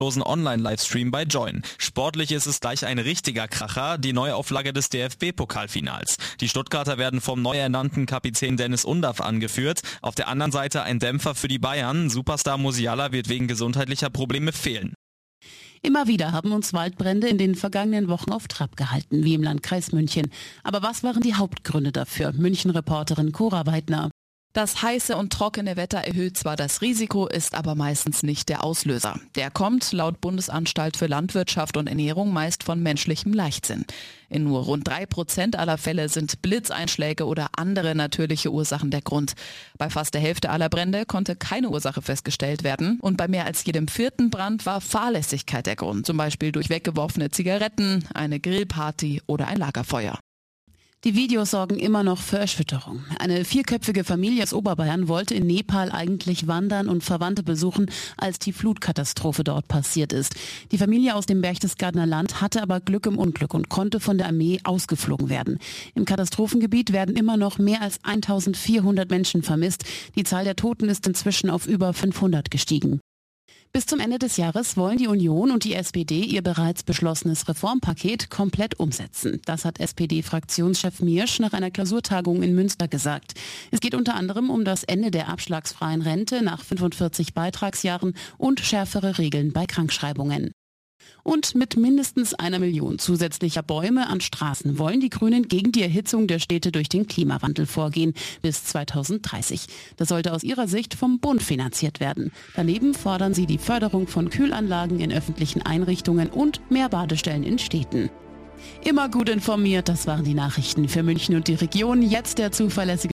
Online-Livestream bei Joyn. Sportlich ist es gleich ein richtiger Kracher, die Neuauflage des DFB-Pokalfinals. Die Stuttgarter werden vom neu ernannten Kapitän Dennis Undaff angeführt. Auf der anderen Seite ein Dämpfer für die Bayern. Superstar Musiala wird wegen gesundheitlicher Probleme fehlen. Immer wieder haben uns Waldbrände in den vergangenen Wochen auf Trab gehalten, wie im Landkreis München. Aber was waren die Hauptgründe dafür? München-Reporterin Cora Weidner. Das heiße und trockene Wetter erhöht zwar das Risiko, ist aber meistens nicht der Auslöser. Der kommt laut Bundesanstalt für Landwirtschaft und Ernährung meist von menschlichem Leichtsinn. In nur rund 3% aller Fälle sind Blitzeinschläge oder andere natürliche Ursachen der Grund. Bei fast der Hälfte aller Brände konnte keine Ursache festgestellt werden und bei mehr als jedem 4. Brand war Fahrlässigkeit der Grund, zum Beispiel durch weggeworfene Zigaretten, eine Grillparty oder ein Lagerfeuer. Die Videos sorgen immer noch für Erschütterung. Eine 4-köpfige Familie aus Oberbayern wollte in Nepal eigentlich wandern und Verwandte besuchen, als die Flutkatastrophe dort passiert ist. Die Familie aus dem Berchtesgadener Land hatte aber Glück im Unglück und konnte von der Armee ausgeflogen werden. Im Katastrophengebiet werden immer noch mehr als 1400 Menschen vermisst. Die Zahl der Toten ist inzwischen auf über 500 gestiegen. Bis zum Ende des Jahres wollen die Union und die SPD ihr bereits beschlossenes Reformpaket komplett umsetzen. Das hat SPD-Fraktionschef Miersch nach einer Klausurtagung in Münster gesagt. Es geht unter anderem um das Ende der abschlagsfreien Rente nach 45 Beitragsjahren und schärfere Regeln bei Krankschreibungen. Und mit mindestens 1 Million zusätzlicher Bäume an Straßen wollen die Grünen gegen die Erhitzung der Städte durch den Klimawandel vorgehen bis 2030. Das sollte aus ihrer Sicht vom Bund finanziert werden. Daneben fordern sie die Förderung von Kühlanlagen in öffentlichen Einrichtungen und mehr Badestellen in Städten. Immer gut informiert, das waren die Nachrichten für München und die Region. Jetzt der zuverlässige